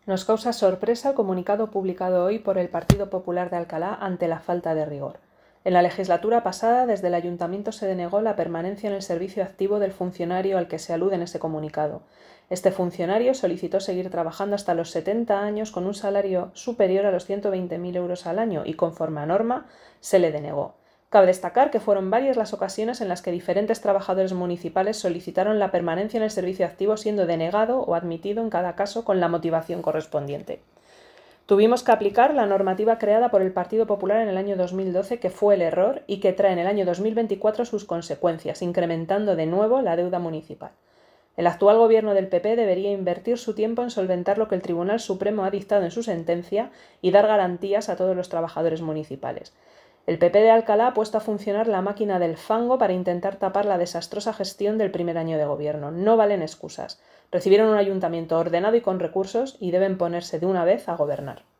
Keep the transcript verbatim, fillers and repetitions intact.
Nos causa sorpresa el comunicado publicado hoy por el Partido Popular de Alcalá ante la falta de rigor. En la legislatura pasada, desde el Ayuntamiento se denegó la permanencia en el servicio activo del funcionario al que se alude en ese comunicado. Este funcionario solicitó seguir trabajando hasta los setenta años con un salario superior a los ciento veinte mil euros al año y, conforme a norma, se le denegó. Cabe destacar que fueron varias las ocasiones en las que diferentes trabajadores municipales solicitaron la permanencia en el servicio activo, siendo denegado o admitido en cada caso con la motivación correspondiente. Tuvimos que aplicar la normativa creada por el Partido Popular en el año dos mil doce, que fue el error y que trae en el año dos mil veinticuatro sus consecuencias, incrementando de nuevo la deuda municipal. El actual gobierno del P P debería invertir su tiempo en solventar lo que el Tribunal Supremo ha dictado en su sentencia y dar garantías a todos los trabajadores municipales. El P P de Alcalá ha puesto a funcionar la máquina del fango para intentar tapar la desastrosa gestión del primer año de gobierno. No valen excusas. Recibieron un ayuntamiento ordenado y con recursos y deben ponerse de una vez a gobernar.